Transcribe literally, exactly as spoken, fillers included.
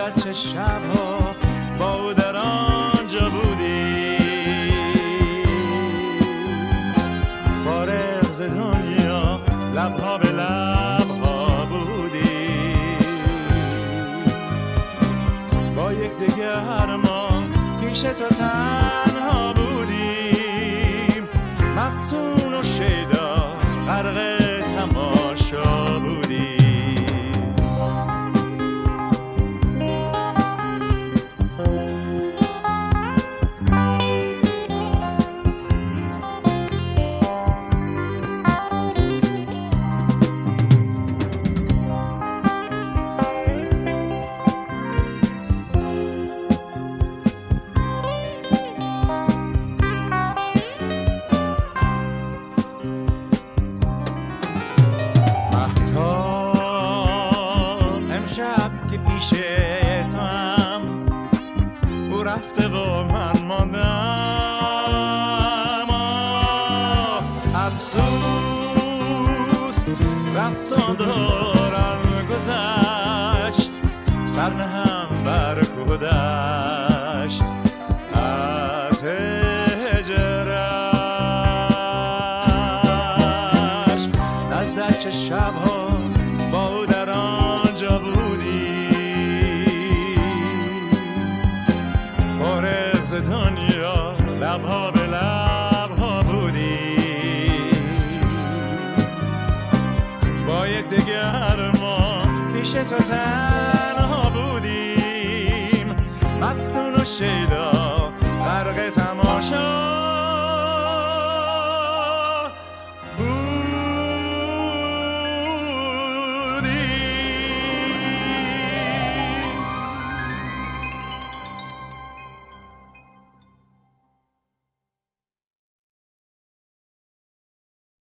نظر چه شبها با او در آنجا بودی، فارغ ز دنیا لبها به لبها بودی، با یک دگر ما پیش تو تنها بودیم، مفتون و شیدا غرق تماشا بودیم. رفته و من ماندم، افسوس رفت دوران گذشت، سر نهم بر کوه دشت از هجرش، نزد چه شبها با او در آنجا بودی، فارغ ز دنیا لبها به لبها بودی، با یک دگر ما پیش تو تنها بودیم، مفتون و شیدا